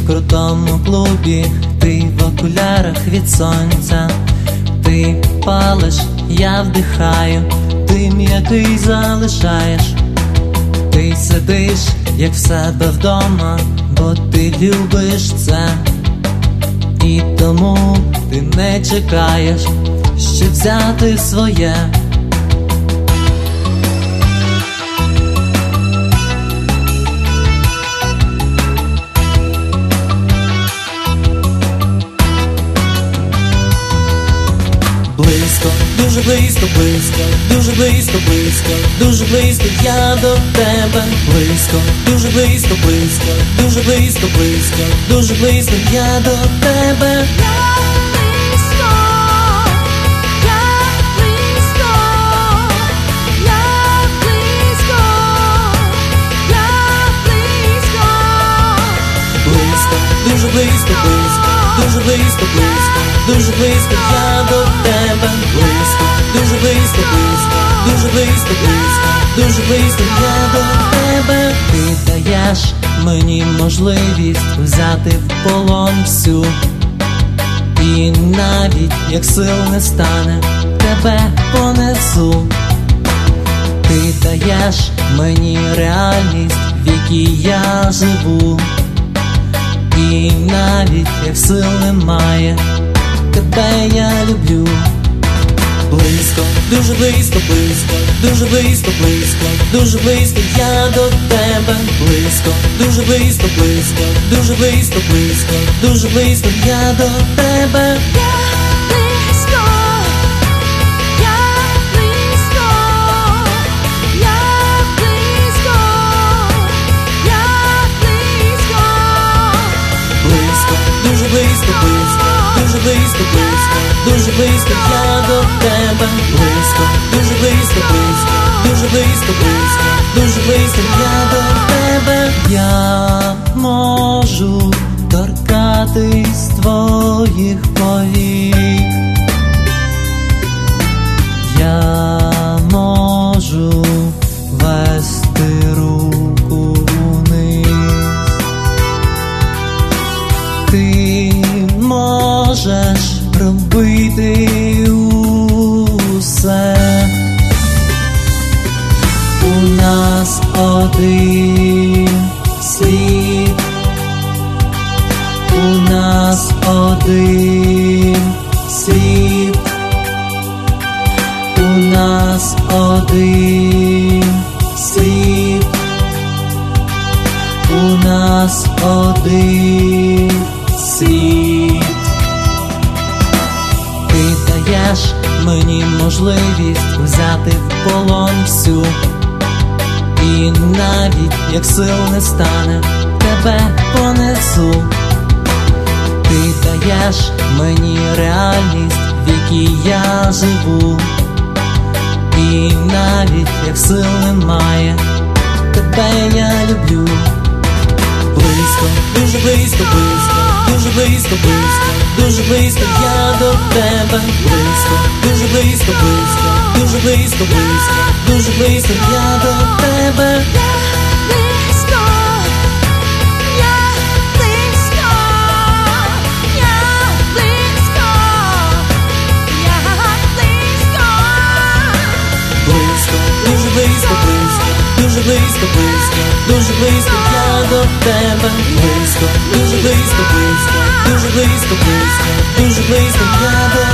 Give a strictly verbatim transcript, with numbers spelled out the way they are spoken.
в крутому клубі, ти в окулярах від сонця. Ти палиш, я вдихаю, ти м'який залишаєш. Ти сидиш, як в себе вдома, бо ти любиш це. І тому ти не чекаєш, щоб взяти своє. Близько, дуже близько, близько, дуже близько, близько, дуже близько я до тебе. Близько, дуже близько, близько, дуже близько, близько, дуже близько я до тебе. Дуже близько, близько, дуже близько, близько, дуже близько я до тебе. Близько, дуже близько, близько, дуже близько, близько, дуже близько я до тебе. Ти даєш мені можливість взяти в полон всю. І навіть як сил не стане, тебе понесу. Ти даєш мені реальність, в якій я живу. І навіть як сил немає, тебе я люблю. Близько, дуже близько, близько, дуже близько, близько, дуже близько я до тебе. Близько, дуже близько, близько, дуже близько, близько, дуже близько я до тебе. Дуже близько, близько, дуже близько, близько, дуже близько я до тебе. Близько, дуже близько, близько, дуже близько, близько, дуже близько я до тебе. Я можу торкатись твоїх повік. Я можу вести руку вниз. Ти можеш робити усе. У нас один світ, у нас один світ, у нас один світ, у нас один світ. Ти даєш мені можливість взяти в полон всю. І навіть як сил не стане, тебе понесу. Ти даєш мені реальність, в якій я живу. І навіть як сил немає, тебе я люблю. Близько, дуже близько, близько, дуже близько, близько, дуже близько я до тебе. Близько, дуже близько, близько, дуже близько, близько, дуже близько я до тебе. Дуже близько, близько, дуже близько, близько, дуже близько я до тебе. Близько, дуже близько, близько, дуже близько, близько, дуже близько я до тебе.